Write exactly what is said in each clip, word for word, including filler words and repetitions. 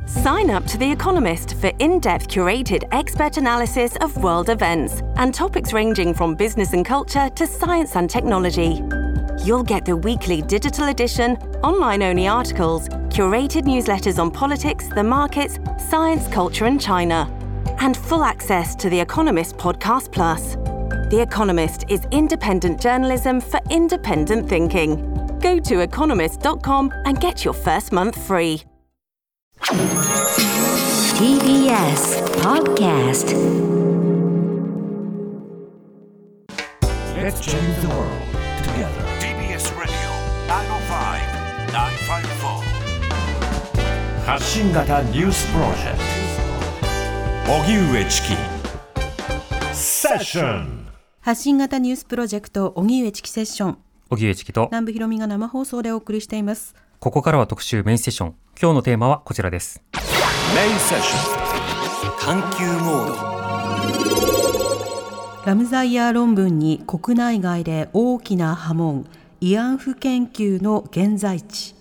Sign up to The Economist for in-depth curated expert analysis of world events and topics ranging from business and culture to science and technology. You'll get the weekly digital edition, online-only articles, curated newsletters on politics, the markets, science, culture and China, and full access to The Economist Podcast Plus. The Economist is independent journalism for independent thinking. Go to economist dot com and get your first month free. ティービーエス Podcast. Let's change the world together. ティービーエス Radio ナインオーファイブ ナインファイブフォー発信型ニュースプロジェクト荻上チキセッション。 発信型ニュースプロジェクト荻上チキセッション、 荻上チキと南部ひろみが生放送でお送りしています。 ここからは特集メインセッション。今日のテーマはこちらです。 メインセッション、探求モード。 ラムザイヤー論文に国内外で大きな波紋、慰安婦研究の現在地。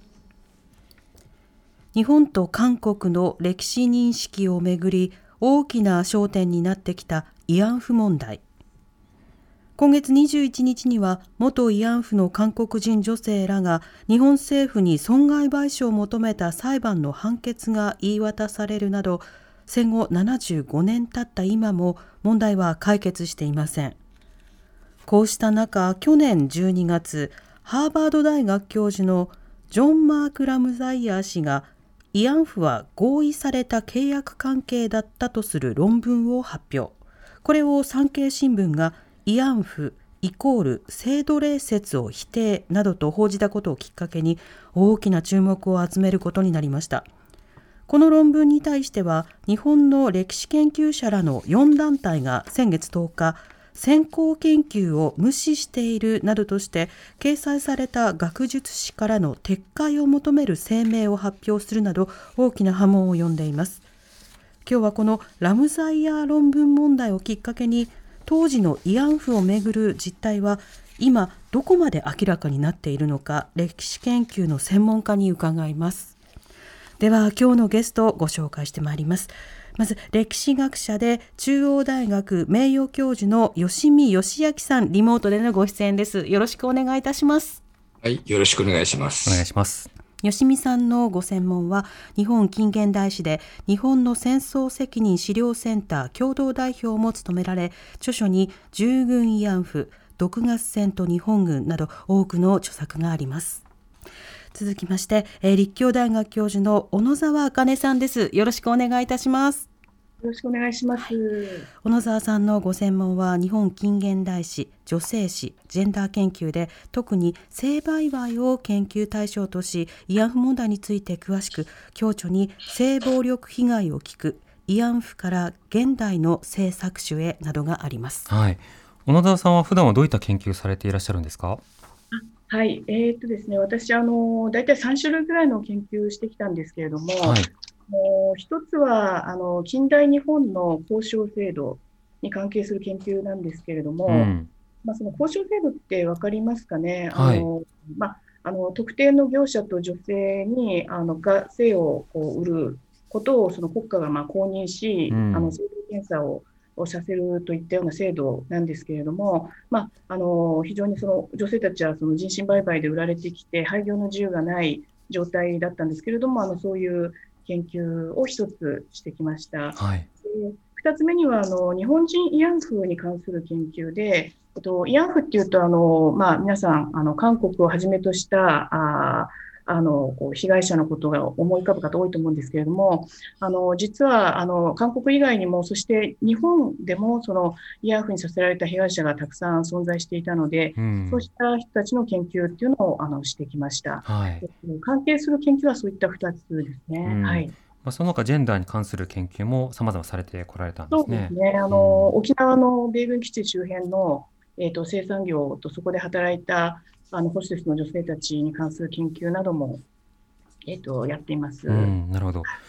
日本と韓国の歴史認識をめぐり大きな焦点になってきた慰安婦問題。今月にじゅういちにちには元慰安婦の韓国人女性らが日本政府に損害賠償を求めた裁判の判決が言い渡されるなど、戦後ななじゅうごねん経った今も問題は解決していません。こうした中、去年じゅうにがつ、ハーバード大学教授のジョン・マーク・ラムザイヤー氏が慰安婦は合意された契約関係だったとする論文を発表。これを産経新聞が慰安婦イコール性奴隷説を否定などと報じたことをきっかけに大きな注目を集めることになりました。この論文に対しては日本の歴史研究者らのよんだんたいが先月とおか、先行研究を無視しているなどとして掲載された学術誌からの撤回を求める声明を発表するなど大きな波紋を呼んでいます。今日はこのラムザイヤー論文問題をきっかけに当時の慰安婦をめぐる実態は今どこまで明らかになっているのか、歴史研究の専門家に伺います。では今日のゲストをご紹介してまいります。まず歴史学者で中央大学名誉教授の吉見義明さん、リモートでのご出演です。よろしくお願いいたします。 はい、よろしくお願いします。 お願いします。 吉見さんのご専門は日本近現代史で日本の戦争責任資料センター共同代表も務められ、著書に従軍慰安婦、毒ガス戦と日本軍など多くの著作があります。続きまして、えー、立教大学教授の小野沢茜さんです。よろしくお願いいたします。 よろしくお願いします。 小野沢さんのご専門は日本近現代史、女性史、ジェンダー研究で特に性売買を研究対象とし、慰安婦問題について詳しく、共著に性暴力被害を聞く慰安婦から現代の性搾取へなどがあります。 はい、小野沢さんは普段はどういった研究されていらっしゃるんですか？ はい、えーっとですね、私あのだいたいさんしゅるいぐらいの研究をしてきたんですけれども、 はい、 もう一つはあの近代日本の交渉制度に関係する研究なんですけれども、うんまあ、その交渉制度って分かりますかね。あの、はいまあ、あの特定の業者と女性にあのが性をこう売ることをその国家がまあ公認し、うん、あの性病検査ををさせるといったような制度なんですけれども、まあ、あの非常にその女性たちはその人身売買で売られてきて廃業の自由がない状態だったんですけれども、あのそういう研究を一つしてきました。 はい、 二つ目にはあの日本人慰安婦に関する研究で、と慰安婦っていうとあの、まあ、皆さんあの韓国をはじめとしたああのこう被害者のことが思い浮かぶ方多いと思うんですけれども、あの実はあの韓国以外にも、そして日本でもその慰安婦にさせられた被害者がたくさん存在していたので、うん、そうした人たちの研究っていうのをあのしてきました。はい、関係する研究はそういったふたつですね。うんはいまあ、その他ジェンダーに関する研究も様々されてこられたんですね。 そうですね。あの、うん、沖縄の米軍基地周辺の、えーと、生産業とそこで働いたあのホステスの女性たちに関する研究なども、えーと、やっています。 うん、なるほど。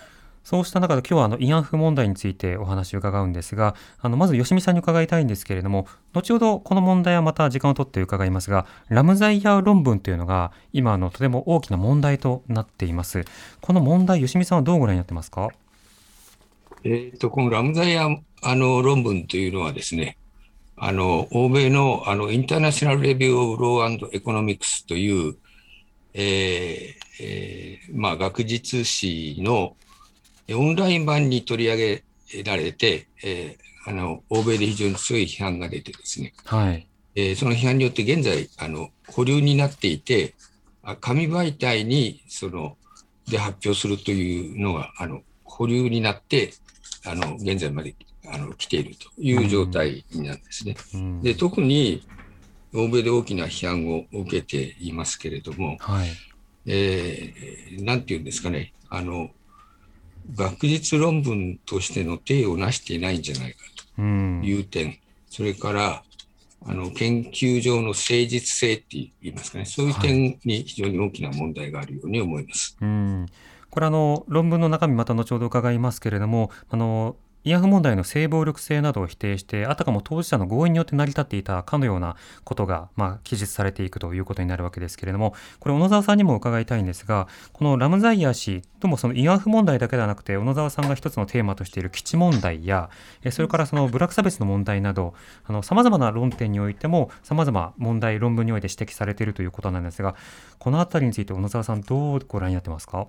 そうした中で今日はあの慰安婦問題についてお話を伺うんですが、あのまず吉見さんに伺いたいんですけれども、後ほどこの問題はまた時間を取って伺いますが、ラムザイヤー論文というのが今あのとても大きな問題となっています。この問題、吉見さんはどうご覧になってますか？ えー、とこのラムザイヤーあの論文というのはですね、あの欧米のあのインターナショナルレビュー・オブ・ロー・エコノミクスという、えーえーまあ、学術誌のオンライン版に取り上げられて、えー、あの欧米で非常に強い批判が出てですね、 はいえー、その批判によって現在あの保留になっていて、紙媒体にそので発表するというのがあの保留になってあの現在まであの来ているという状態なんですね。うん、で特に欧米で大きな批判を受けていますけれども、 はいえー、なんていうんですかね、あの学術論文としての体を成していないんじゃないかという点、うん、それからあの研究上の誠実性って言いますかね、そういう点に非常に大きな問題があるように思います。 はい、うんこれあの論文の中身また後ほど伺いますけれども、あの慰安婦問題の性暴力性などを否定して、あたかも当事者の合意によって成り立っていたかのようなことが、まあ、記述されていくということになるわけですけれども、これ小野沢さんにも伺いたいんですが、このラムザイヤー氏ともその慰安婦問題だけではなくて、小野沢さんが一つのテーマとしている基地問題や、それからその部落差別の問題など、さまざまな論点においてもさまざま問題論文において指摘されているということなんですが、このあたりについて小野沢さんどうご覧になってますか？ はい、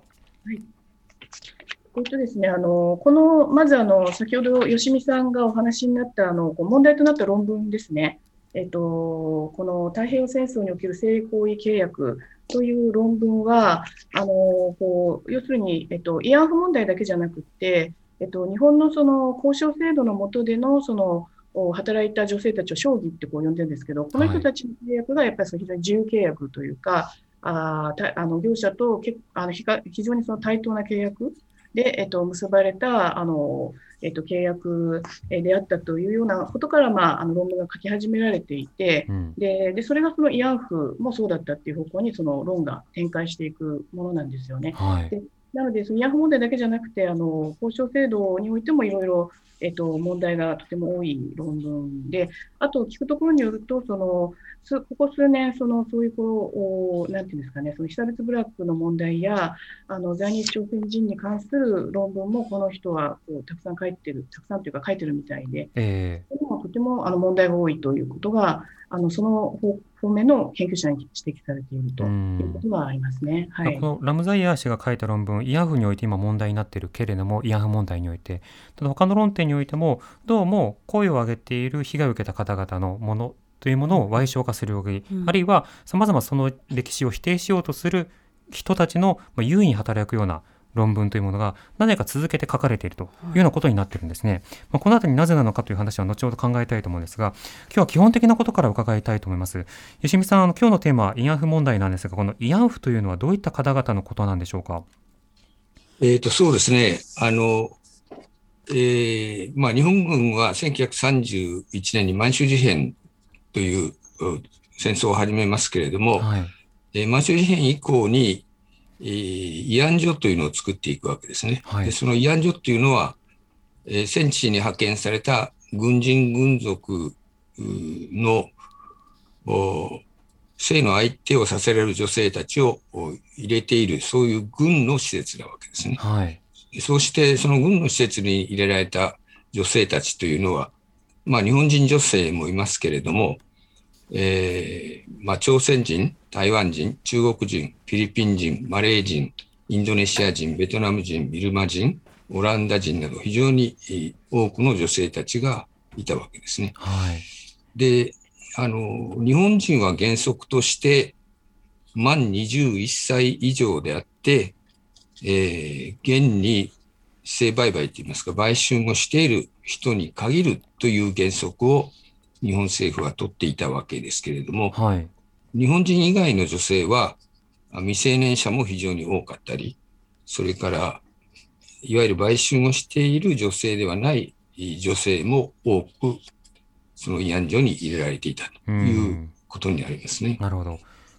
えっとですね、あのこのまずあの先ほど吉見さんがお話になったあの問題となった論文ですね、えっと、この太平洋戦争における性行為契約という論文は、あのこう要するに、えっと、慰安婦問題だけじゃなくて、えっと、日本のその交渉制度の下でのその働いた女性たちを商議ってこう呼んでるんですけど、この人たちの契約がやっぱり非常に自由契約というか、ああの業者とけあの非常にその対等な契約で、えっと、結ばれたあの、えっと、契約であったというようなことから、まあ、あの論文が書き始められていて、うん、で, でそれがその慰安婦もそうだったっていう方向にその論が展開していくものなんですよね。 はい、 でなので、その慰安婦問題だけじゃなくて、あの交渉制度においてもいろいろえっと、問題がとても多い論文で、あと聞くところによると、そのここ数年、そのそういうこう、なんていうんですかね、その被差別部落の問題や、あの在日朝鮮人に関する論文も、この人はこうたくさん書いてる、たくさんというか書いてるみたいで、 えー、 とてもあの問題が多いということが、あのその方面の研究者に指摘されているということがありますね。はい、 このラムザイヤー氏が書いた論文、慰安婦において今問題になっているけれども、慰安婦問題において、ただ他の論点においても、どうも声を上げている被害を受けた方々のものというものを矮小化する動き、うん、あるいはさまざまその歴史を否定しようとする人たちの優位に働くような論文というものが何か続けて書かれているというようなことになっているんですね。まあ、このあたりなぜなのかという話は後ほど考えたいと思うんですが、今日は基本的なことから伺いたいと思います。吉見さん、あの今日のテーマは慰安婦問題なんですが、この慰安婦というのはどういった方々のことなんでしょうか？ えーと、そうですね。あの、えーまあ、日本軍はせんきゅうひゃくさんじゅういちねんに満州事変という戦争を始めますけれども、はいえー、満州事変以降にえー、慰安所というのを作っていくわけですね。はい、でその慰安所というのは、えー、戦地に派遣された軍人軍属の性の相手をさせられる女性たちを入れている、そういう軍の施設なわけですね。 はい、 そうしてその軍の施設に入れられた女性たちというのは、まあ、日本人女性もいますけれども、えーまあ、朝鮮人、台湾人、中国人、フィリピン人、マレー人、インドネシア人、ベトナム人、ビルマ人、オランダ人など非常に多くの女性たちがいたわけですね。 はい、 で、あの、日本人は原則として満にじゅういっさい以上であって、えー、現に性売買といいますか、売春をしている人に限るという原則を日本政府は取っていたわけですけれども、 はい、 日本人以外の女性は未成年者も非常に多かったり、それからいわゆる売春をしている女性ではない女性も多くその慰安所に入れられていたということになりますね。 なるほど。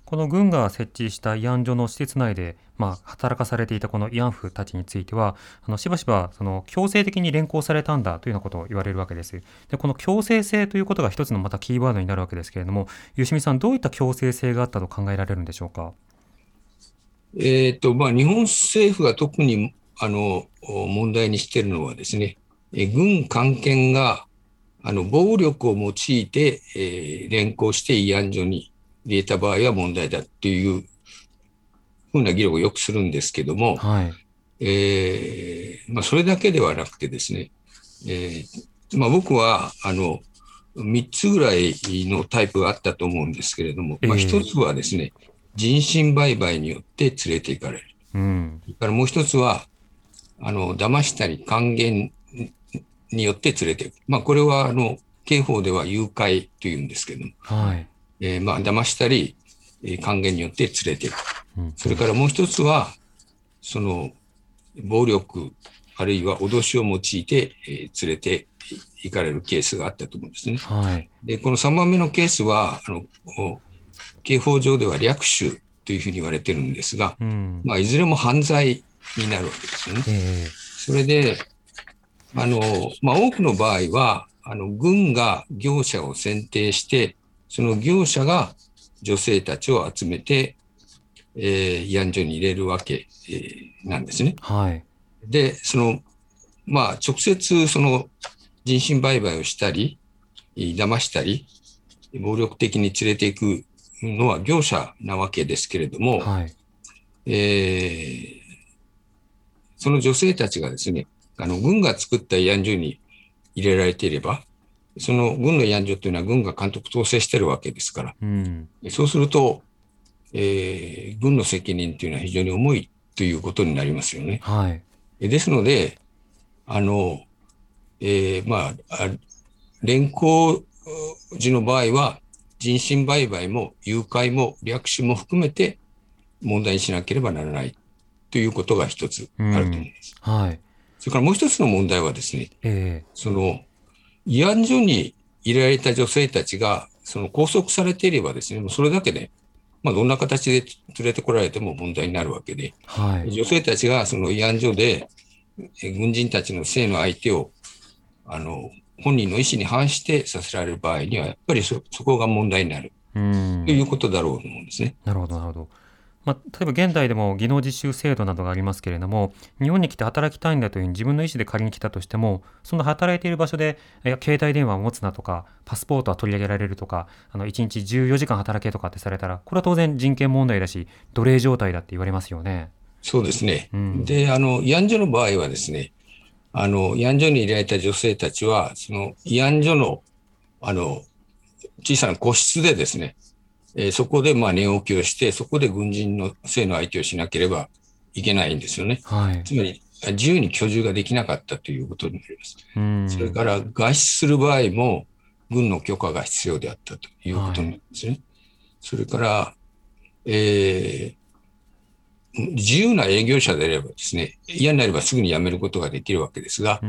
この軍が設置した慰安所の施設内で、まあ、働かされていたこの慰安婦たちについては、あのしばしばその強制的に連行されたんだというようなことを言われるわけです。で、この強制性ということが一つのまたキーワードになるわけですけれども、吉見さん、どういった強制性があったと考えられるんでしょうか。 えーとまあ、日本政府が特にあの問題にしているのはですね、え軍官憲があの暴力を用いて、えー、連行して慰安所に入れた場合は問題だというふうな議論をよくするんですけども、はい、えーまあ、それだけではなくてですね、えーまあ、僕はあのみっつぐらいのタイプがあったと思うんですけれども、まあ、ひとつはですね、人身売買によって連れて行かれる。うん、それからもう一つは、あの、騙したり還元によって連れて行く。まあ、これは、あの、刑法では誘拐というんですけども、はい、えー、まあ、騙したり、えー、還元によって連れて行く。うん、それからもう一つは、その、暴力、あるいは脅しを用いて、えー、連れて行かれるケースがあったと思うんですね。はい、で、このさんばんめのケースは、あの、刑法上では略取というふうに言われてるんですが、うん、まあ、いずれも犯罪になるわけですよね。えー、それで、あの、まあ、多くの場合は、あの、軍が業者を選定して、その業者が女性たちを集めて、えー、慰安所に入れるわけ、えー、なんですね。はい。で、その、まあ、直接、その、人身売買をしたり、騙したり、暴力的に連れていくのは業者なわけですけれども、はい、えー、その女性たちがですね、あの軍が作った慰安所に入れられていれば、その軍の慰安所というのは軍が監督統制しているわけですから、うん、そうすると、えー、軍の責任というのは非常に重いということになりますよね。はい、ですので、あの、えー、まあ、連行時の場合は、人身売買も誘拐も略取も含めて問題にしなければならないということが一つあると思います。うん、はい。それからもう一つの問題はですね、えー、その慰安所に入れられた女性たちがその拘束されていればですね、もうそれだけで、まあ、どんな形で連れてこられても問題になるわけで、はい、女性たちがその慰安所で軍人たちの性の相手をあの本人の意思に反してさせられる場合には、やっぱり そ, そこが問題になるということだろうと思うんですね。 なるほど、なるほど。まあ、例えば現代でも技能実習制度などがありますけれども、日本に来て働きたいんだというふうに自分の意思で仮に来たとしても、その働いている場所で、いや携帯電話を持つなとか、パスポートは取り上げられるとか、あのいちにちじゅうよじかん働けとかってされたら、これは当然人権問題だし、奴隷状態だって言われますよね。 そうですね。うん、で、あの慰安所の場合はですね、あの慰安所に入れられた女性たちは、その慰安所のあの小さな個室でですね、えー、そこでまあ寝起きをして、そこで軍人の性の相手をしなければいけないんですよね。はい、つまり自由に居住ができなかったということになります。うん、それから外出する場合も軍の許可が必要であったということになりますね。はい、それから、えー自由な営業者であればですね、嫌になればすぐに辞めることができるわけですが、うん、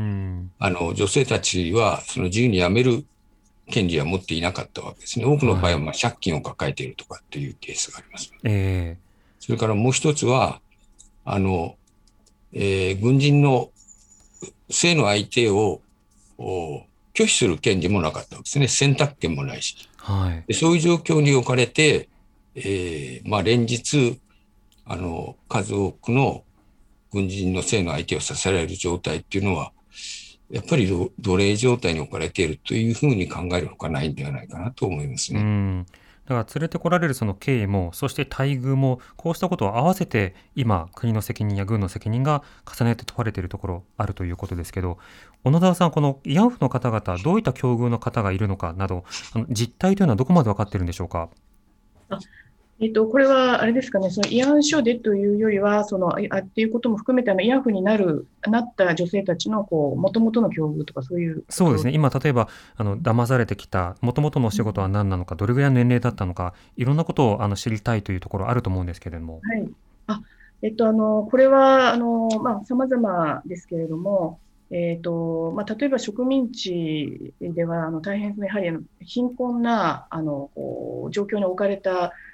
あの女性たちはその自由に辞める権利は持っていなかったわけですね。多くの場合はまあ借金を抱えているとかっていうケースがあります。えー、それからもう一つは、あの、えー、軍人の性の相手を拒否する権利もなかったわけですね。選択権もないし。はい、でそういう状況に置かれて、えーまあ、連日、あの数多くの軍人の性の相手をさせられる状態っていうのは、やっぱり奴隷状態に置かれているというふうに考えるほかないんではないかなと思いますね。 うん、だから連れてこられるその経緯も、そして待遇も、こうしたことを合わせて今国の責任や軍の責任が重ねて問われているところあるということですけど、小野澤さん、この慰安婦の方々、どういった境遇の方がいるのかなど、あの実態というのはどこまで分かっているんでしょうか。 あえっと、これはあれですかね、その慰安所でというよりは、そのあっていうことも含めて、あの慰安婦になるなった女性たちのこう元々の境遇とか、そういう。 そうですね、今、例えばあの騙されてきた元々のお仕事は何なのか、どれぐらいの年齢だったのか、いろんなことをあの知りたいというところあると思うんですけれども。 はい、あえっと、あのこれはあの、まあ、様々ですけれども、えーとまあ、例えば植民地ではあの大変やはりあの貧困なあのこう状況に置かれた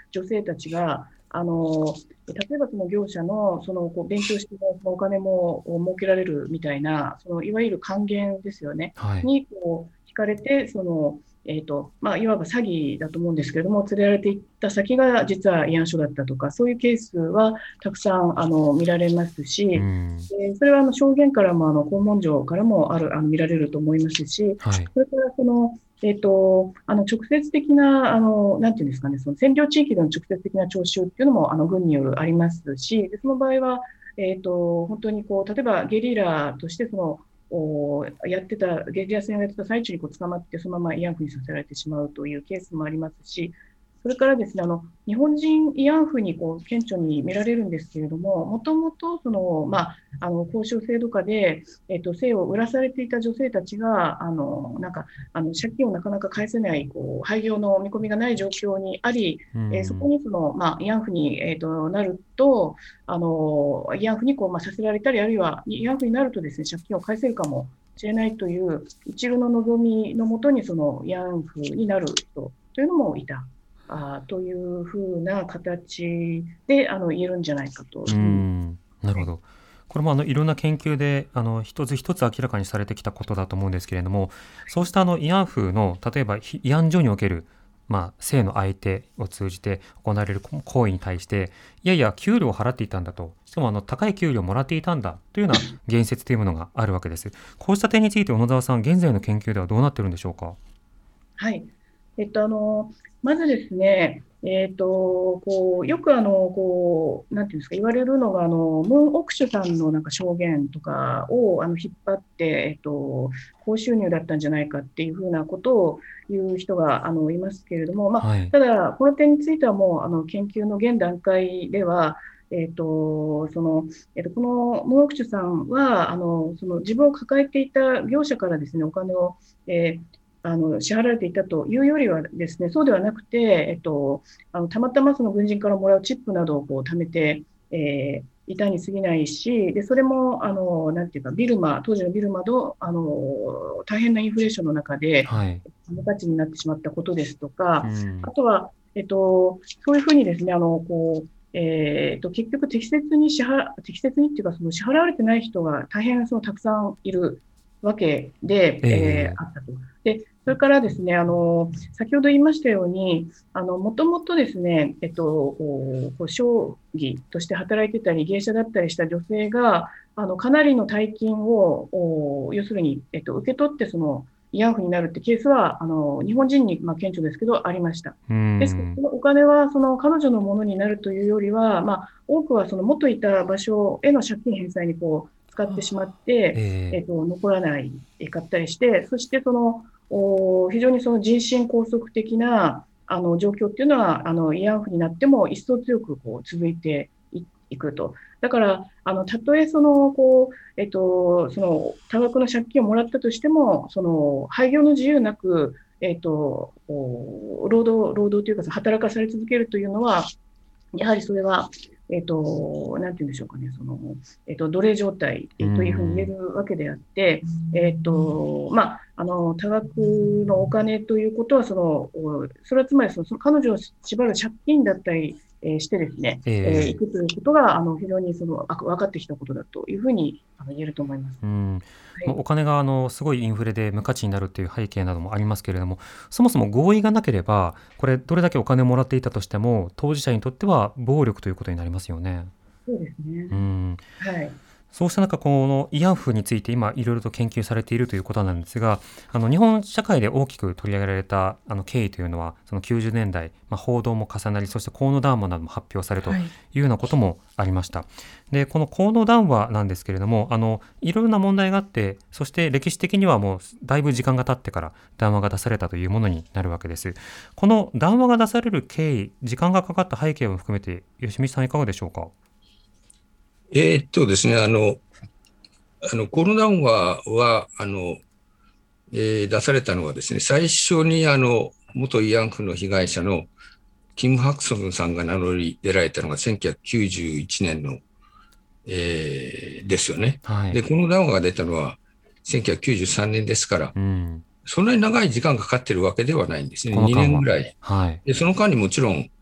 女性たちが、あの例えばその業者のそのこう勉強してそのお金も儲けられるみたいな、そのいわゆる還元ですよね、 はい、 にこう惹かれて、そのえーとまあ、いわば詐欺だと思うんですけれども、連れられていった先が実は慰安所だったとか、そういうケースはたくさんあの見られますし、うん、えー、それはあの証言からもあの拷問状からもあるあの見られると思いますし、はい、それからその、えーと、あの直接的な、あのなんていうんですかね、その占領地域での直接的な徴収っていうのもあの軍によるありますし、でその場合は、えーと、本当にこう例えばゲリラとしてそのやってた、ゲリラ戦をやってた最中にこう捕まってそのまま慰安婦にさせられてしまうというケースもありますし、それからですね、あの日本人慰安婦にこう顕著に見られるんですけれども、もともとその、まあ、あの交渉制度下で、えっと、性を売らされていた女性たちがあのなんかあの借金をなかなか返せないこう廃業の見込みがない状況にあり、うんえー、そこにその、まあ、慰安婦に、えー、となるとあの慰安婦にこう、まあ、させられたり、あるいは慰安婦になるとですね、借金を返せるかもしれないという一縷の望みのもとにその慰安婦になる人というのもいた。あというふうな形であの言えるんじゃないかと。 うん、なるほど。これもあのいろんな研究であの一つ一つ明らかにされてきたことだと思うんですけれども、そうしたあの慰安婦の例えば慰安所における、まあ、性の相手を通じて行われる行為に対して、いやいや給料を払っていたんだと、しかもあの高い給料をもらっていたんだというような言説というものがあるわけです。こうした点について小野澤さん、現在の研究ではどうなっているんでしょうか。 はい、えっと、あのまずですね、えっと、こうよくあのこうなんていうんですか、言われるのがあのムーン・オクシュさんのなんか証言とかをあの引っ張って、えっと、高収入だったんじゃないかっていうふうなことを言う人があのいますけれども、まあはい、ただこの点についてはもうあの研究の現段階ではえーとそのえー、とこのムーン・オクシュさんはあのその自分を抱えていた業者からですね、お金を、えーあの支払われていたというよりはですね、そうではなくて、えっと、あのたまたまその軍人からもらうチップなどをこう貯めて、えー、いたに過ぎないし、でそれもあのなんていうかビルマ当時のビルマのあの大変なインフレーションの中で無価値になってしまったことですとか、はい、あとは、えっと、そういうふうにですね、あのこうえー、と結局適切に支払適切にっていうかその支払われてない人が大変そのたくさんいるわけで、えーえー、あったと。でそれからですね、あの先ほど言いましたように、もともとですね、えっと、こう商議として働いてたり、芸者だったりした女性が、あのかなりの大金を、要するに、えっと、受け取って、その慰安婦になるってケースは、あの日本人に、まあ、顕著ですけど、ありました。ですけど、そのお金はその彼女のものになるというよりは、まあ、多くはその元いた場所への借金返済にこう使ってしまって、えーえっと、残らないかったりして、そしてその非常にその人身拘束的なあの状況っていうのはあの慰安婦になっても一層強くこう続いて い, いくと。だからあのたとえそのこう、えっと、その多額の借金をもらったとしても、その廃業の自由なく、えっと、労働労働というか働かされ続けるというのは、やはりそれはえっと、なんて言うんでしょうかね、その、えっと、奴隷状態というふうに言えるわけであって、えっと、まあ、あの、多額のお金ということは、その、それはつまりその、その彼女を縛る借金だったり、えー、してですね、えーえー、いくということが、あの、非常にその、分かってきたことだというふうにあの言えると思います。 うん、はい、お金があのすごいインフレで無価値になるという背景などもありますけれども、そもそも合意がなければ、これどれだけお金をもらっていたとしても、当事者にとっては暴力ということになりますよね。 そうですね。 うん、 はい。 そうした中、この慰安婦について今いろいろと研究されているということなんですが、あの日本社会で大きく取り上げられたあの経緯というのは、そのきゅうじゅうねんだい、まあ、報道も重なり、そして河野談話なども発表されるというようなこともありました。はい、でこの河野談話なんですけれども、あのいろいろな問題があって、そして歴史的にはもうだいぶ時間が経ってから談話が出されたというものになるわけです。この談話が出される経緯、時間がかかった背景を含めて吉見さんいかがでしょうか。 えー、っとですね、あの、あの、コロナ談話は、あの、えー、出されたのはですね、最初に、あの、元慰安婦の被害者のキム・ハクソンさんが名乗り出られたのがせんきゅうひゃくきゅうじゅういちねんの、えー、ですよね。はい、で、この談話が出たのはせんきゅうひゃくきゅうじゅうさんねんですから、うん、そんなに長い時間かかってるわけではないんですね。にねんぐらい。はい、で、その間にもちろん、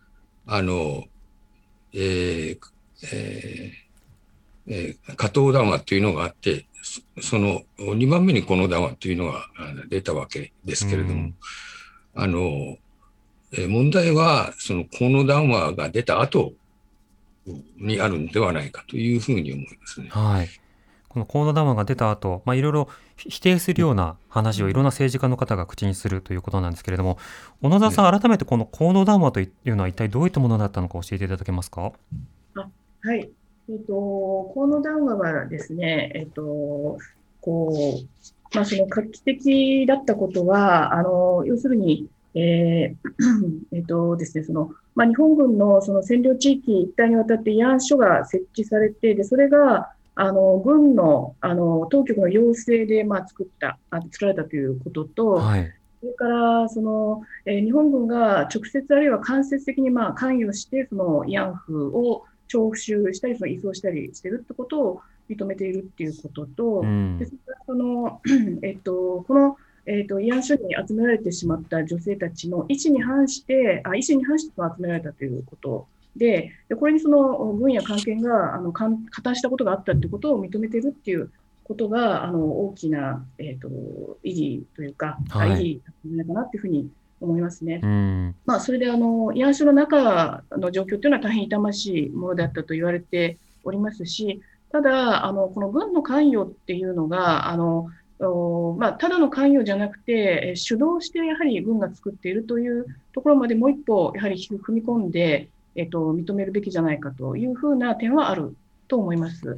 あの、えーえーえー、加藤談話というのがあって、そのにばんめにこの談話というのが出たわけですけれども、うん、あの、問題はそのこの談話が出た後にあるんではないかというふうに思いますね。 はい。この河野談話が出た後、まあ、いろいろ否定するような話をいろんな政治家の方が口にするということなんですけれども、小野澤さん、改めてこの河野談話というのは一体どういったものだったのか教えていただけますか。 あ、はい。えっと、河野談話はですね、えっと、こう、まあ、その画期的だったことは、あの、要するに、えーえっとですね、その、まあ、日本軍のその占領地域一帯にわたって慰安所が設置されて、で、それが、あの、軍の、あの、当局の要請で、まあ、作った、あ作られたということと、はい、それから、その、えー、日本軍が直接あるいは間接的に、まあ、関与して、その慰安婦を徴収したり、その移送したりしているってことを認めているっていうことと、うん、でそれからその、えっと、この、えっと、慰安所に集められてしまった女性たちの意思に反して、あ、意思に反して集められたということで、でこれにその軍や関係があの加担したことがあったということを認めているということが、あの大きな、えっと、意義というか、はい、意義なのかなというふうに思いますね。うんまあ、それであの慰安所の中の状況というのは大変痛ましいものであったと言われておりますし、ただ、あのこの軍の関与っていうのが、あのまあ、ただの関与じゃなくて、主導してやはり軍が作っているというところまでもう一歩、やはり踏み込んで、えっと、認めるべきじゃないかというふうな点はあると思います。 うん、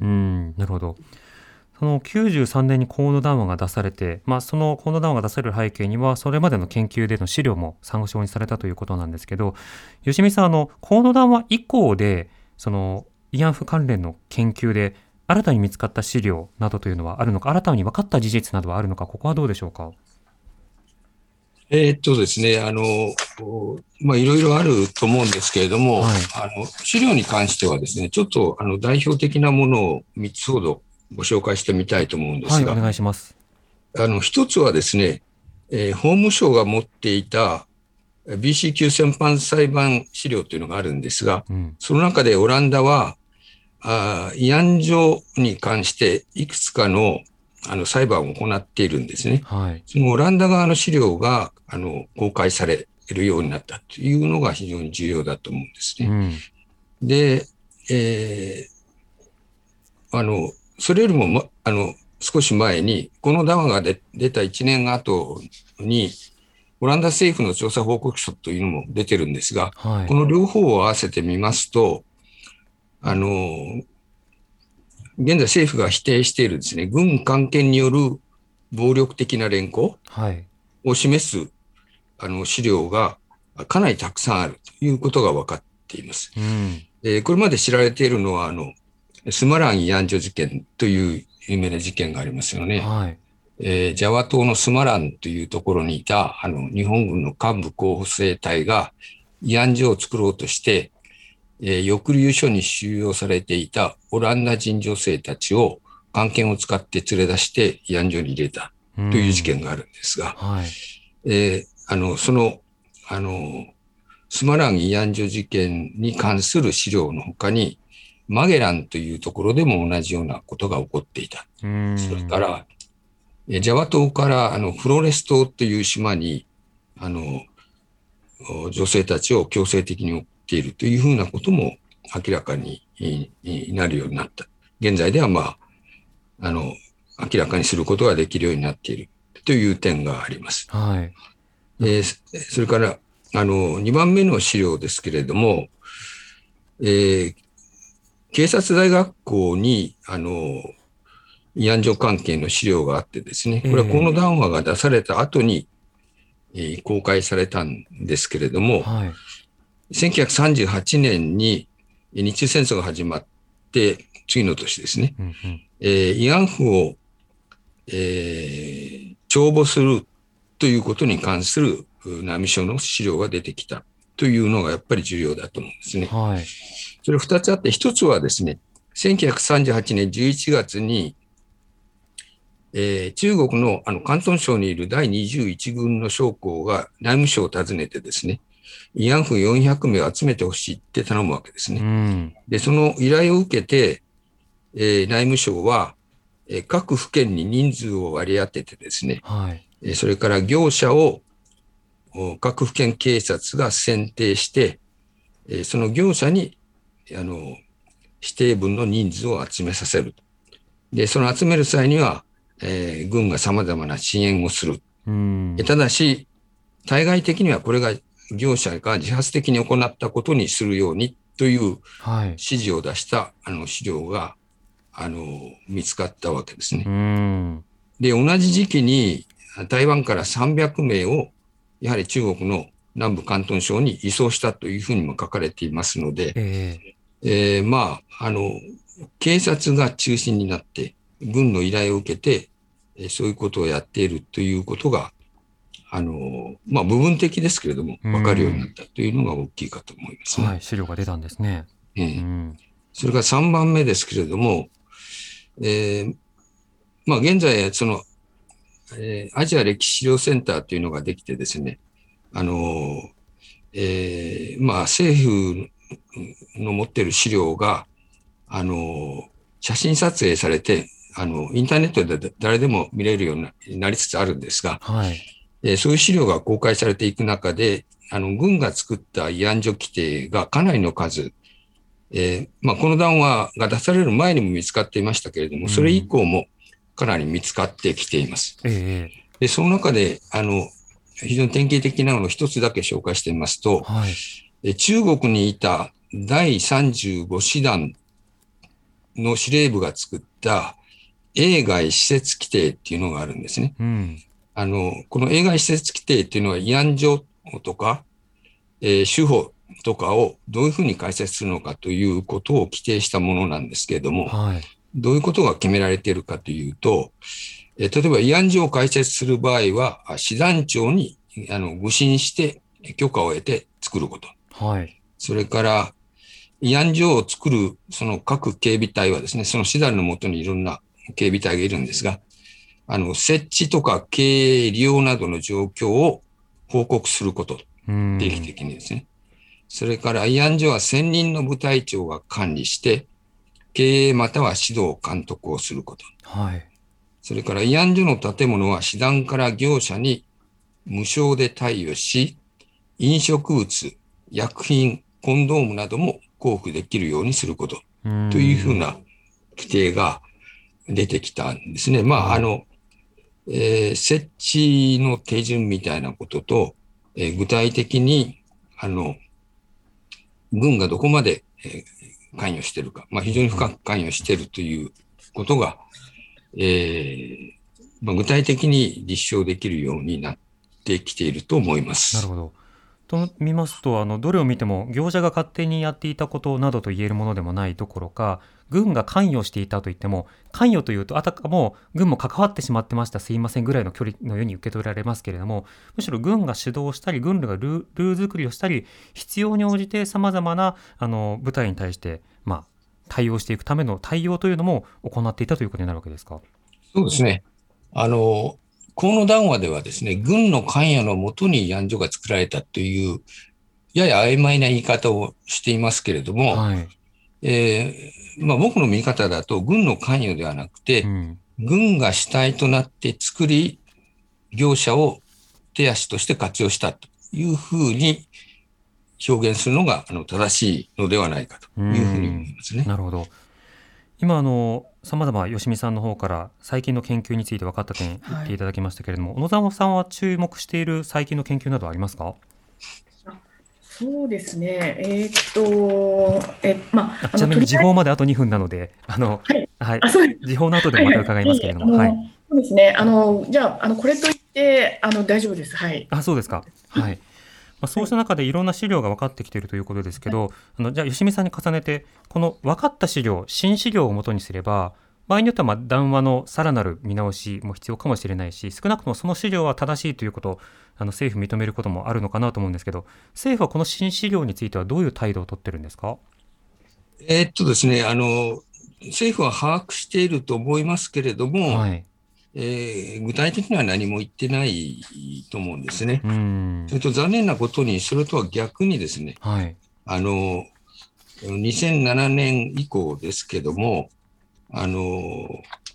なるほど。そのきゅうじゅうさんねんに河野談話が出されて、まあ、その河野談話が出される背景には、それまでの研究での資料も参考にされたということなんですけど、吉見さん、あの河野談話以降で、その慰安婦関連の研究で、新たに見つかった資料などというのはあるのか、新たに分かった事実などはあるのか、ここはどうでしょうか。 えー、っとですね、あの、まあ、いろいろあると思うんですけれども、はい、あの、資料に関してはですね、ちょっと、あの、代表的なものをみっつほどご紹介してみたいと思うんですが、 はい、お願いします。 あの、一つはですね、えー、法務省が持っていた ビーシー 級戦犯裁判資料というのがあるんですが、うん、その中でオランダは、あ慰安所に関していくつかのあの裁判を行っているんですね。はい、そのオランダ側の資料があの公開されるようになったというのが非常に重要だと思うんですね。うん、で、えー、あのそれよりも、ま、あの少し前にこの談話が出、出たいちねん後にオランダ政府の調査報告書というのも出てるんですが、はい、この両方を合わせてみますと、あの、現在政府が否定しているですね、軍関係による暴力的な連行を示す、はい、あの資料がかなりたくさんあるということが分かっています。うんえー、これまで知られているのは、あの、スマラン慰安所事件という有名な事件がありますよね。はいえー、ジャワ島のスマランというところにいたあの日本軍の幹部候補生隊が慰安所を作ろうとして、えー、抑留所に収容されていたオランダ人女性たちを艦犬を使って連れ出して慰安所に入れたという事件があるんですが、はいえー、あのそのあのスマラン慰安所事件に関する資料の他にマゲランというところでも同じようなことが起こっていた。それからジャワ島からあのフロレス島という島にあの女性たちを強制的に送っているというふうなことも明らかになるようになった。現在では、まあ、あの明らかにすることができるようになっているという点があります。はいえー、それからあのにばんめの資料ですけれども、えー、警察大学校にあの慰安所関係の資料があってですね、これはこの談話が出された後に、えー、公開されたんですけれども、はい、せんきゅうひゃくさんじゅうはちねんに日中戦争が始まって次の年ですね、うんうんえー、慰安婦を、えー、帳簿するということに関する並書の資料が出てきたというのがやっぱり重要だと思うんですね。はい、それふたつあって、ひとつはですね、せんきゅうひゃくさんじゅうはちねんじゅういちがつに、えー、中国のあの広東省にいるだいにじゅういち軍の将校が内務省を訪ねてですね、 慰安婦よんひゃくめいを集めてほしいって頼むわけですね。 うん、 で、その依頼を受けて、えー、内務省は、えー、各府県に人数を割り当ててですね、 はい、 えー、それから業者を各府県警察が選定して、えー、その業者にあの指定分の人数を集めさせる。で、その集める際には、えー、軍が様々な支援をする。 うん、 ただし、対外的にはこれが業者が自発的に行ったことにするようにという指示を出したあの資料があの見つかったわけですね。 うん、 で、同じ時期に台湾からさんびゃくめいをやはり中国の南部広東省に移送したというふうにも書かれていますので、 えーえー、まあ、あの、警察が中心になって軍の依頼を受けて、そういうことをやっているということが、あの、まあ、部分的ですけれども、分かるようになったというのが大きいかと思いますね。 はい、資料が出たんですね。 えーうん、それからさんばんめですけれども、えー、まあ、現在、その、えー、アジア歴史資料センターというのができてですね、あの、えー、まあ、政府の持っている資料が、あの、写真撮影されて、あの、インターネットで誰でも見れるようになりつつあるんですが、 はい、 えー、そういう資料が公開されていく中で、あの、軍が作った慰安所規定がかなりの数、えー、まあ、この談話が出される前にも見つかっていましたけれども、それ以降もかなり見つかってきています。 うん、えー、で、その中で、あの、非常に典型的なのを一つだけ紹介してみますと、 はい、 えー、中国にいただいさんじゅうご師団の司令部が作った営外施設規定っていうのがあるんですね。 うん、 あの、この営外施設規定っていうのは慰安所とか、えー、守護とかをどういうふうに解説するのかということを規定したものなんですけれども、 はい、 どういうことが決められているかというと、えー、例えば慰安所を開設する場合は、師団長にあの具申して許可を得て作ること。 はい、 それから、慰安所を作るその各警備隊はですね、その師団のもとにいろんな警備隊がいるんですが、あの、設置とか経営利用などの状況を報告すること。定期的にですね。それから慰安所は専任の部隊長が管理して、経営または指導監督をすること。 はい。 それから慰安所の建物は師団から業者に無償で貸与し、飲食物、薬品、コンドームなども交付できるようにすること。というふうな規定が出てきたんですね。まあ、あの、えー、設置の手順みたいなことと、えー、具体的に、あの、軍がどこまで、えー、関与しているか、まあ、非常に深く関与しているということが、えーまあ、具体的に立証できるようになってきていると思います。 なるほど。と見ますと、あのどれを見ても業者が勝手にやっていたことなどと言えるものでもないどころか、軍が関与していたといっても、関与というとあたかも軍も関わってしまってました、すいませんぐらいの距離のように受け取られますけれども、むしろ軍が主導したり、軍がルール作りをしたり、必要に応じてさまざまなあの部隊に対して、まあ、対応していくための対応というのも行っていたということになるわけですか。 そうですね。あの河野談話ではですね、軍の関与のもとに慰安所が作られたという、やや曖昧な言い方をしていますけれども、はい、えーまあ、僕の見方だと、軍の関与ではなくて、うん、軍が主体となって作り、業者を手足として活用したというふうに表現するのがあの正しいのではないかというふうに思いますね。 なるほど。今あのさまざま吉見さんの方から最近の研究について分かった点言っていただきましたけれども、はい、小野沢さんは注目している最近の研究などありますか？ そうですね、えー、っとえ、まあ、 ちなみに時報まであとにふんなので、あの、はいはい、あそう時報の後でまた伺いますけれども、はいはい、 そうですね、あのじゃあ、あのこれといってあの大丈夫です。はい。 あ、そうですか。はい。まあ、そうした中でいろんな資料が分かってきているということですけど、はい、あのじゃあ吉見さんに重ねて、この分かった資料、新資料をもとにすれば、場合によってはまあ談話のさらなる見直しも必要かもしれないし、少なくともその資料は正しいということをあの政府認めることもあるのかなと思うんですけど、政府はこの新資料についてはどういう態度を取ってるんですか？ えー、っとですね、あの政府は把握していると思いますけれども、はい、 えー、具体的には何も言ってないと思うんですね。 うん、 それと残念なことに、それとは逆にですね、 はい、 あの、にせんななねん以降ですけども、あの、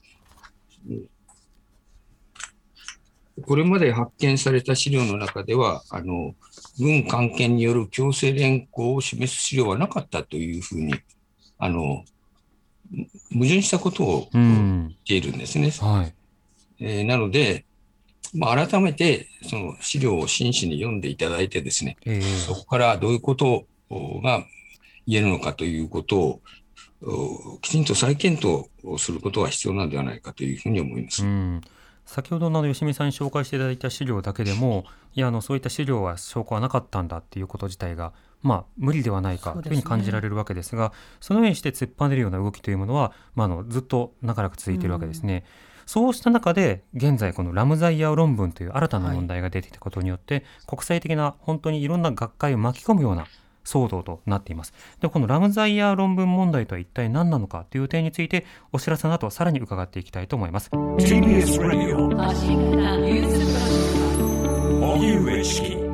これまで発見された資料の中では、あの、軍関係による強制連行を示す資料はなかったというふうに、あの、矛盾したことを言っているんですね。 はい、 えー、なので、まあ、改めてその資料を真摯に読んでいただいてですね、えー、そこからどういうことが言えるのかということをきちんと再検討することが必要なのではないかというふうに思います。 うん、先ほどの吉見さんに紹介していただいた資料だけでも、いやあのそういった資料は証拠はなかったんだっていうこと自体が、まあ、無理ではないかというふうに感じられるわけですが、 そ, ね、そのようにして突っ張ねるような動きというものは、まあ、あのずっと長らく続いているわけですね。うん、そうした中で現在このラムザイヤー論文という新たな問題が出てきたことによって、はい、国際的な本当にいろんな学会を巻き込むような騒動となっています。で、このラムザイヤー論文問題とは一体何なのかという点について、お知らせの後さらに伺っていきたいと思います。 ティービーエス ラジオ荻上チキ。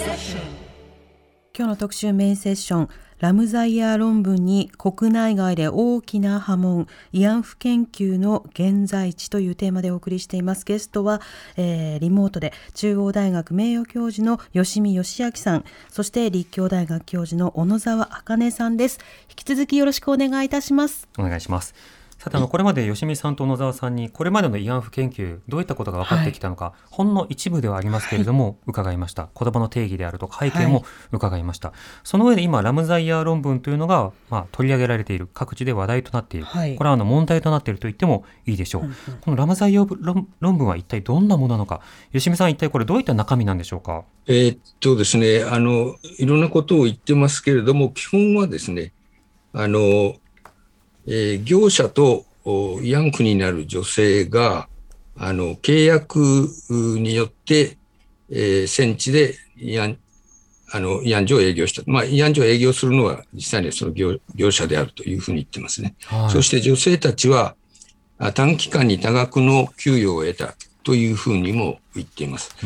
今日の特集メインセッション、ラムザイヤー論文に国内外で大きな波紋、慰安婦研究の現在地というテーマでお送りしています。ゲストは、えー、リモートで中央大学名誉教授の吉見義明さん、そして立教大学教授の小野沢茜さんです。引き続きよろしくお願いいたします。 お願いします。さて、あのこれまで吉見さんと小野沢さんにこれまでの慰安婦研究どういったことが分かってきたのか、はい、ほんの一部ではありますけれども、はい、伺いました。言葉の定義であるとか背景も伺いました、はい、その上で今ラムザイヤー論文というのが、まあ、取り上げられている、各地で話題となっている、はい、これはあの問題となっていると言ってもいいでしょう、うんうん、このラムザイヤー 論, 論文は一体どんなものなのか、吉見さん、一体これどういった中身なんでしょうか。 えー、っとですねあのいろんなことを言ってますけれども、基本はですね、あの、えー、業者と慰安婦になる女性があの契約によって、えー、戦地で慰安、あの慰安所を営業した、まあ、慰安所を営業するのは実際にその 業, 業者であるというふうに言ってますね、はい、そして女性たちは短期間に多額の給与を得たというふうにも言っています。うん、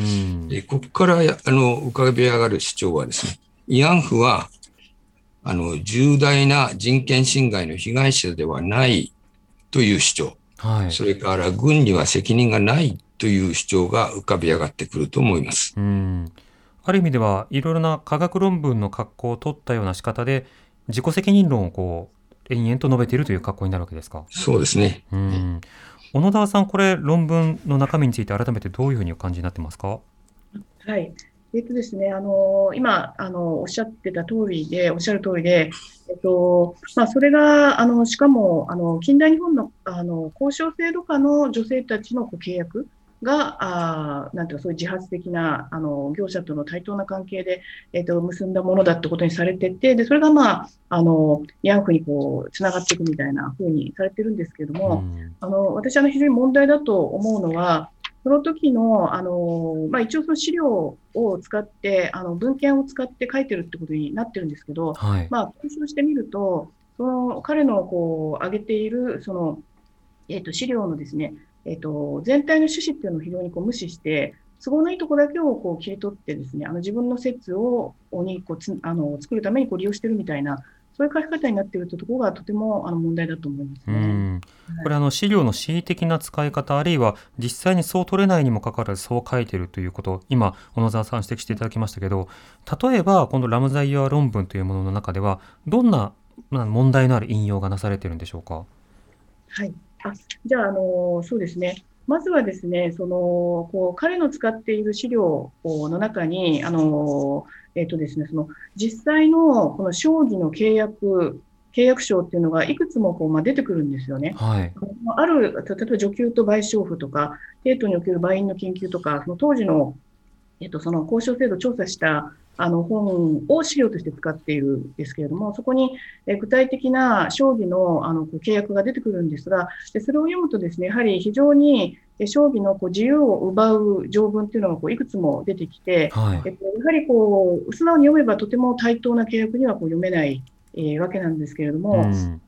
でここからあの浮かび上がる主張はですね、慰安婦はあの重大な人権侵害の被害者ではないという主張、はい、それから軍には責任がないという主張が浮かび上がってくると思います。 うん、ある意味ではいろいろな科学論文の格好を取ったような仕方で自己責任論をこう延々と述べているという格好になるわけですか。 そうですね。 うん、小野田さん、これ論文の中身について改めてどういうふうにお感じになってますか。 はい、えっとですね、あの今あのおっしゃってた通りで、おっしゃる通りで、えっとまあ、それがあのしかもあの近代日本の、あの交渉制度下の女性たちのこう契約が、あなんていうかそういう自発的なあの業者との対等な関係で、えっと、結んだものだってことにされてて、でそれが、まあ、あの慰安婦にこうつながっていくみたいなふうにされてるんですけれども、うん、あの私は非常に問題だと思うのは、その時の、あの、まあ、一応その資料を使って、あの文献を使って書いてるってことになってるんですけど、はい、まあ、検証してみると、その彼のこう挙げているその、えー、と資料のですね、えー、と全体の趣旨っていうのを非常にこう無視して、都合のいいところだけをこう切り取ってですね、あの自分の説をにこうつあの作るためにこう利用してるみたいな、そういう書き方になっているところがとてもあの問題だと思いますね。うん、 これあの資料の恣意的な使い方、あるいは実際にそう取れないにもかかわらずそう書いているということ、今小野沢さん指摘していただきましたけど、例えばこのラムザイヤー論文というものの中ではどんな問題のある引用がなされているんでしょうか。 はい、あじゃあ、あのそうですね、まずはですね、そのこう彼の使っている資料の中に、あのえーとですね、その実際のこの商議の契約、契約書っていうのがいくつもこう、まあ、出てくるんですよね。はい、ある、例えば女給と賠償婦とか、帝都における売員の研究とか、その当時の、えーと、その交渉制度を調査したあの本を資料として使っているんですけれども、そこに具体的な商議の、あの契約が出てくるんですが、それを読むとですね、やはり非常に商議のこう自由を奪う条文というのがこういくつも出てきて、はい、やはりこう素直に読めばとても対等な契約にはこう読めない、えー、わけなんですけれども、うん、そ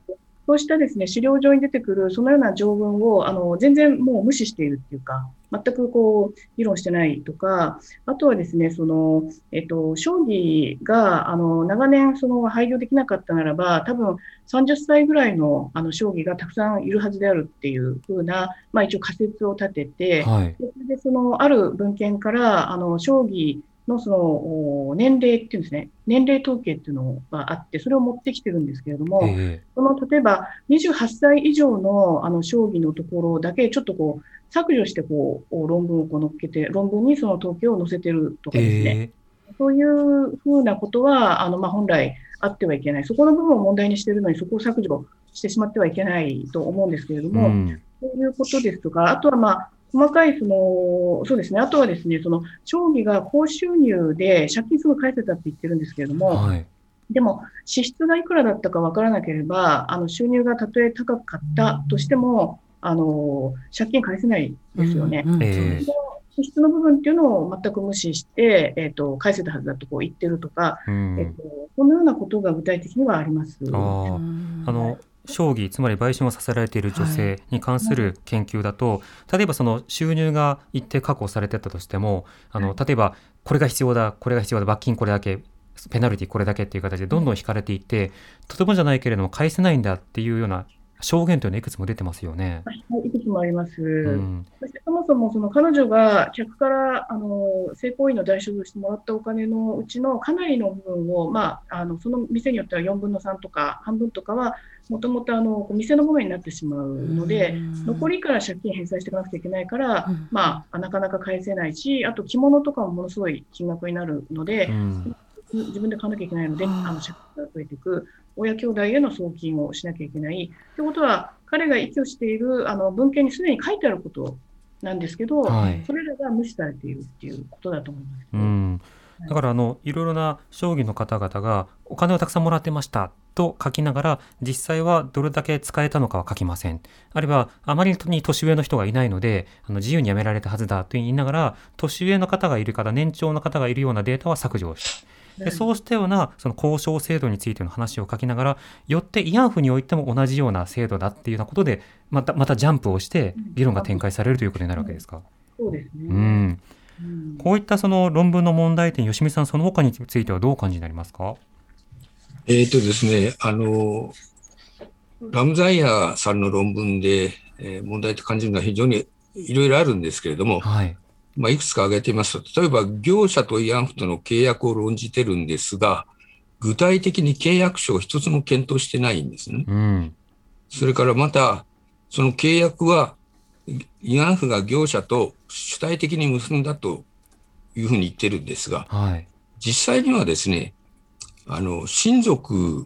そうしたですね、資料上に出てくるそのような条文をあの全然もう無視しているっていうか、全くこう議論してないとか、あとはですね、その、えっと、将棋があの長年その廃業できなかったならば、多分さんじゅっさいぐらいのあの将棋がたくさんいるはずであるっていうふうな、まあ、一応仮説を立てて、はい、それでそのある文献からあの将棋のその年齢っていうんですね、年齢統計っていうのがあって、それを持ってきてるんですけれども、えー、その例えばにじゅうはっさい以上のあの将棋のところだけちょっとこう削除してこう論文をこう載っけて、論文にその統計を載せてるとかですね、えー、そういうふうなことはあの、まあ、本来あってはいけない、そこの部分を問題にしているのにそこを削除してしまってはいけないと思うんですけれども、うん、そういうことですとか、あとはまあ細かいその、そうですね、あとはですね、その将棋が高収入で借金すぐ返せたって言ってるんですけれども、はい、でも支出がいくらだったか分からなければ、あの収入がたとえ高かったとしても、あの借金返せないですよね。うんうんえー、支出の部分っていうのを全く無視して、えーと、返せたはずだとこう言ってるとか、うんえーと、このようなことが具体的にはあります。 ああの将棋、つまり売春をさせられている女性に関する研究だと、はい、例えばその収入が一定確保されてたとしても、あの例えばこれが必要だ、これが必要だ、罰金これだけ、ペナルティこれだけっていう形でどんどん引かれていって、とてもじゃないけれども返せないんだっていうような証言というのはいくつも出てますよね。 はい、いくつもあります。うん、そしてそもそもその彼女が客からあの性行為の代償としてもらったお金のうちのかなりの部分を、まあ、あのその店によってはよんぶんのさんとか半分とかはもともとあの店のものになってしまうので、残りから借金返済していかなくちゃいけないから、うんまあ、なかなか返せないし、あと着物とかもものすごい金額になるので、うん、自分で買わなきゃいけないので、あの借金が増えていく。親兄弟への送金をしなきゃいけない。ということは、彼が依拠しているあの文献にすでに書いてあることなんですけど、はい、それらが無視されているっていうことだと思います。 うんだからあのいろいろな将棋の方々がお金をたくさんもらってましたと書きながら、実際はどれだけ使えたのかは書きません。あるいはあまりに年上の人がいないのであの自由に辞められたはずだと言いながら、年上の方がいるから年長の方がいるようなデータは削除をした。でそうしたようなその交渉制度についての話を書きながら、よって慰安婦においても同じような制度だっていうようなことでまたまたジャンプをして議論が展開されるということになるわけですか。 そうですね。 うんこういったその論文の問題点、吉見さんその他についてはどうお感じになりますか。 えーとですね、あのラムザイヤーさんの論文で、えー、問題と感じるのは非常にいろいろあるんですけれども、はいまあ、いくつか挙げてみますと、例えば業者と慰安婦との契約を論じてるんですが、具体的に契約書を一つも検討してないんですね。うん、それからまたその契約は慰安婦が業者と主体的に結んだというふうに言ってるんですが、はい、実際にはですね、あの親族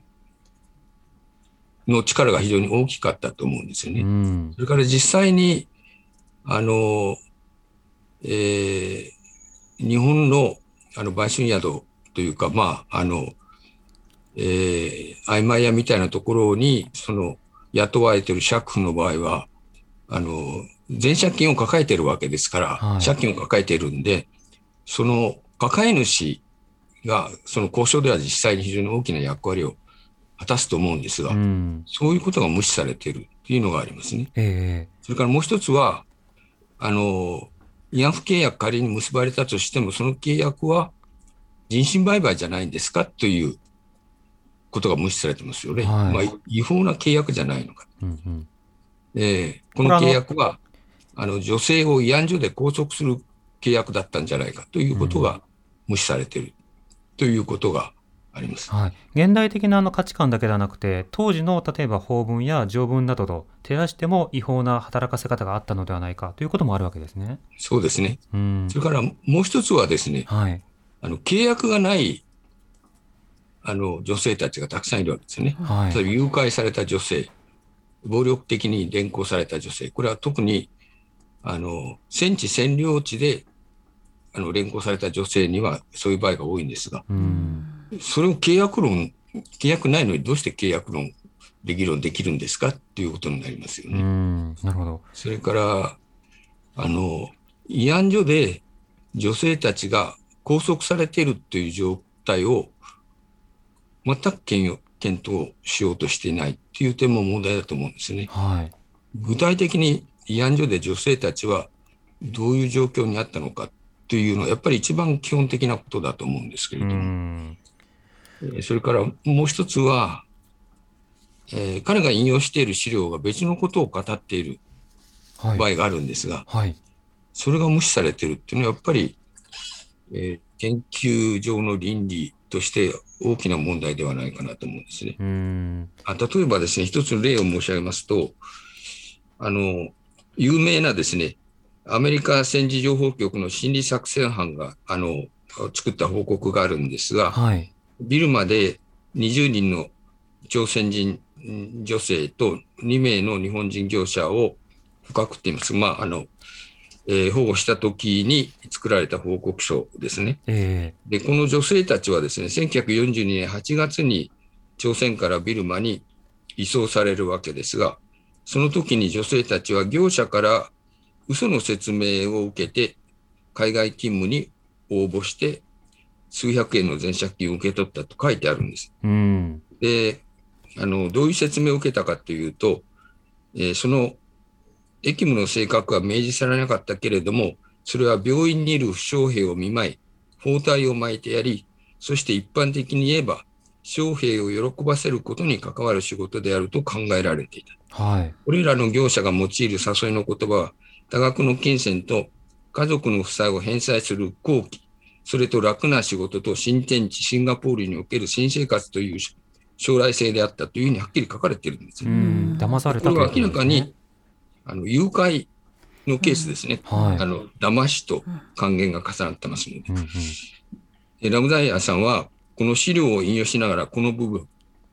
の力が非常に大きかったと思うんですよね。うん、それから実際にあの、えー、日本のあの売春宿というか、まああのえー、曖昧屋みたいなところにその雇われている借婦の場合はあの全借金を抱えているわけですから、はい、借金を抱えているんで、その抱え主がその交渉では実際に非常に大きな役割を果たすと思うんですが、うん、そういうことが無視されているというのがありますね。えー、それからもう一つは、あの慰安婦契約仮に結ばれたとしても、その契約は人身売買じゃないんですかということが無視されてますよね。はい、まあ、違法な契約じゃないのか。うんうんえー、この契約はあの女性を慰安所で拘束する契約だったんじゃないかということが無視されている、うん、ということがあります。 はい、現代的なあの価値観だけではなくて、当時の例えば法文や条文などと照らしても違法な働かせ方があったのではないかということもあるわけですね。 そうですね。うん、それからもう一つはですね、はい、あの契約がないあの女性たちがたくさんいるわけですよね。はい、例えば誘拐された女性、暴力的に連行された女性、これは特にあの戦地占領地であの連行された女性にはそういう場合が多いんですが、うん、それを契約論、契約ないのにどうして契約論で議論できるんですかっていうことになりますよね。うん、なるほど。それからあの慰安所で女性たちが拘束されているという状態を全く検検討しようとしていないっていう点も問題だと思うんですね。 はい、 具体的に慰安所で女性たちはどういう状況にあったのかというのはやっぱり一番基本的なことだと思うんですけれども、うんそれからもう一つは、えー、彼が引用している資料が別のことを語っている場合があるんですが、はいはい、それが無視されているっていうのはやっぱり、えー、研究上の倫理として大きな問題ではないかなと思うんですね。うんあ例えばですね、一つの例を申し上げますと、あの有名なですね、アメリカ戦時情報局の心理作戦班があの作った報告があるんですが、はい、ビルマでにじゅうにんの朝鮮人女性とにめいの日本人業者を捕獲って言います。まあ、あの、えー、保護した時に作られた報告書ですね。えー、で、この女性たちはですね、せんきゅうひゃくよんじゅうにねんはちがつに朝鮮からビルマに移送されるわけですが、その時に女性たちは業者から嘘の説明を受けて海外勤務に応募して数百円の全借金を受け取ったと書いてあるんです。うん、で、あの、どういう説明を受けたかというと、えー、その役務の性格は明示されなかったけれども、それは病院にいる負傷兵を見舞い、包帯を巻いてやり、そして一般的に言えば、負傷兵を喜ばせることに関わる仕事であると考えられていた。はい、これらの業者が用いる誘いの言葉は、多額の金銭と家族の負債を返済する後期、それと楽な仕事と新天地シンガポールにおける新生活という将来性であったというふうにはっきり書かれているんですよ。 うん騙されたということですね。 これは明らかにあの誘拐のケースですね。うんはい、あの騙しと還元が重なってますので、うんうん、ラムザイヤーさんはこの資料を引用しながらこの部分を、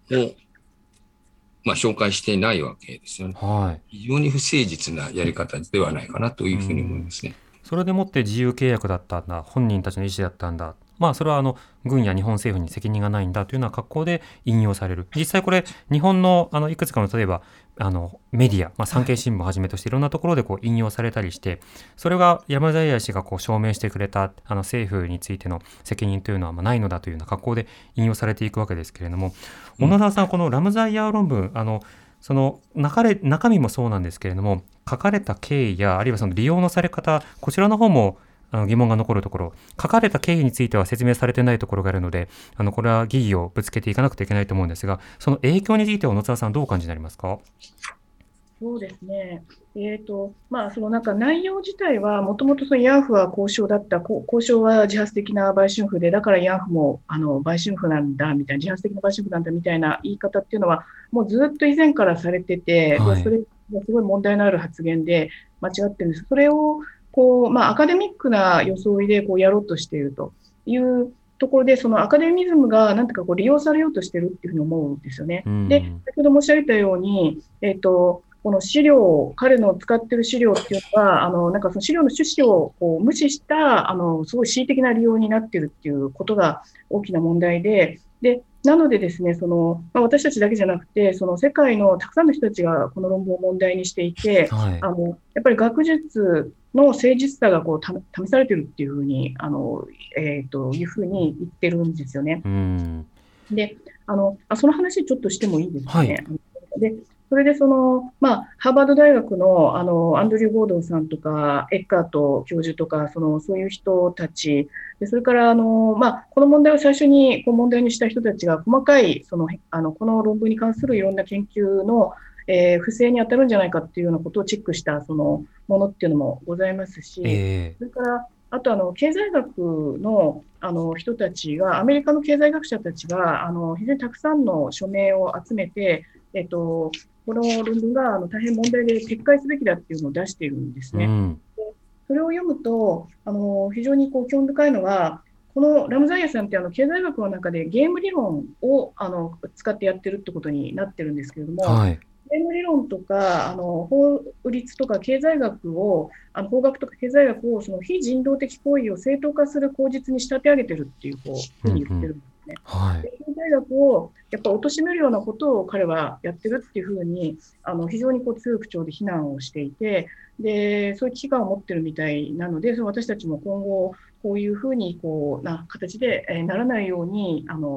まあ、紹介していないわけですよね。はい、非常に不誠実なやり方ではないかなというふうに思いますね。 それでもって自由契約だったんだ、本人たちの意思だったんだ、まあそれはあの軍や日本政府に責任がないんだというような格好で引用される。実際これ日本のあのいくつかの例えばあのメディア、まあ、産経新聞をはじめとしていろんなところでこう引用されたりして、それが山田氏がこう証明してくれたあの政府についての責任というのはまあないのだというような格好で引用されていくわけですけれども、小野田さん、このラムザイヤー論文、あのその 中, れ中身もそうなんですけれども、書かれた経緯やあるいはその利用のされ方、こちらの方もあの疑問が残るところ、書かれた経緯については説明されてないところがあるので、あのこれは疑義をぶつけていかなくてはいけないと思うんですが、その影響については小野沢さんどうお感じになりますか？ そうですね、えーとまあ、そのなんか内容自体はもともと慰安婦は交渉だった、交渉は自発的な売春婦で、だから慰安婦もあの売春婦なんだみたいな、自発的な売春婦なんだみたいな言い方っていうのはもうずっと以前からされてて、はい、それがすごい問題のある発言で間違ってるんです。それをこう、まあ、アカデミックな装いでこうやろうとしているというところで、そのアカデミズムがなんていうかこう利用されようとしているっていうふうに思うんですよね。うん、で、先ほど申し上げたように、えっとこの資料、彼の使っている資料っていうのは、あのなんかその資料の趣旨をこう無視したあのすごい恣意的な利用になっているっていうことが大きな問題で、でなのでですね、そのまあ、私たちだけじゃなくて、その世界のたくさんの人たちがこの論文を問題にしていて、はい、あのやっぱり学術の誠実さがこう試されているっていうふうにあの、えー、というふうに言ってるんですよね。うんであのあその話ちょっとしてもいいですかね。はい、でそれでその、まあ、ハーバード大学 の, あのアンドリュー・ゴードンさんとかエッカート教授とか そ, のそういう人たちで、それからあの、まあ、この問題を最初にこう問題にした人たちが細かいそのあのこの論文に関するいろんな研究の、えー、不正に当たるんじゃないかっていうようなことをチェックしたそのものっていうのもございますし、えー、それからあとあの経済学 の, あの人たちが、アメリカの経済学者たちがあの非常にたくさんの署名を集めて、えっとこの論文があの大変問題で撤回すべきだっていうのを出しているんですね。うん、でそれを読むとあの非常にこう興味深いのは、このラムザイヤさんってあの経済学の中でゲーム理論をあの使ってやってるってことになってるんですけれども、はい、ゲーム理論とかあの法律とか経済学をあの法学とか経済学をその非人道的行為を正当化する口実に仕立て上げてるっていうこうふうに言ってるんですね。うんうんはい、で経済学をやっぱ貶めるようなことを彼はやってるっていうふうにあの非常にこう強い口調で非難をしていて、でそういう危機感を持ってるみたいなので、その私たちも今後こういうふうにこうな形で、えー、ならないようにあの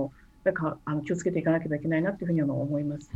なんかあの気をつけていかなければいけないなというふうには思います。 うん、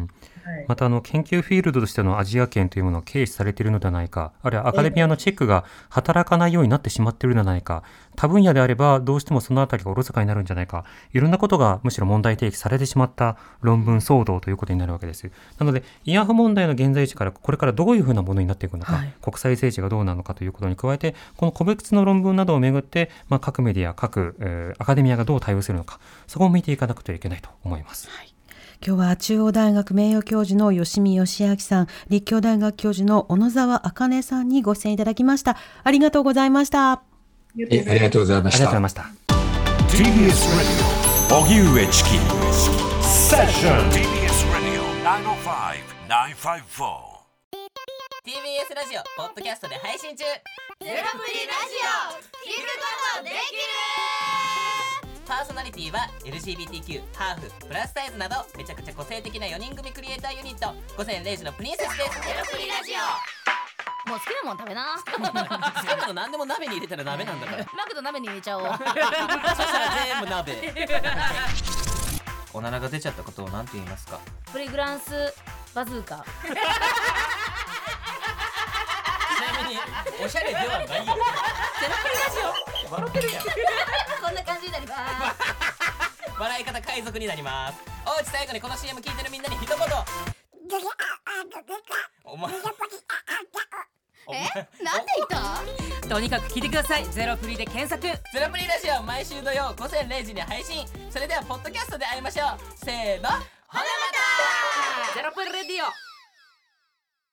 はい、またあの研究フィールドとしてのアジア圏というものを軽視されているのではないか、あるいはアカデミアのチェックが働かないようになってしまっているのではないか、他分野であればどうしてもそのあたりがおろそかになるんじゃないか、いろんなことがむしろ問題提起されてしまった論文騒動ということになるわけです。なので慰安婦問題の現在地からこれからどういうふうなものになっていくのか、はい、国際政治がどうなのかということに加えて、この個別の論文などをめぐって、まあ、各メディア各、えー、アカデミアがどう対応するのか、そこを見ていかなくてはいけないと思います。はい、 今日は中央大学名誉教授の吉見義明さん、立教大学教授の小野沢茜さんにご出演いただきました。ありがとうございました。ありがとうございました。 ありがとうございました。 ティービーエス Radio 荻上チキセッションティービーエス Radio ナインオーファイブ ナインファイブフォーティービーエス ラジオポッドキャストで配信中。ゼロプリラジオ聞くことできる。パーソナリティは エルジービーティーキュー、ハーフ、プラスサイズなどめちゃくちゃ個性的なよにん組クリエイターユニット午前れいじのプリンセスです。ゼロプリラジオ、もう好きなもん食べな。好きなの何でも鍋に入れたら鍋なんだから。マクド鍋に入れちゃおう。そしたら全部鍋。おならが出ちゃったことを何て言いますか？ プリグランスバズーカ。 ちなみにおしゃれではないよ。ゼロプリラジオ笑ってるやん。 こんな感じになります。 笑い方海賊になります。おうち最後にこの シーエム 聞いてるみんなに一言。お前え、なんで言った？とにかく聞いてください。ゼロプリで検索。 ゼロプリラジオ毎週土曜午前れいじに配信。それではポッドキャストで会いましょう。せーの、ほなまた。 ゼロプリレディオ。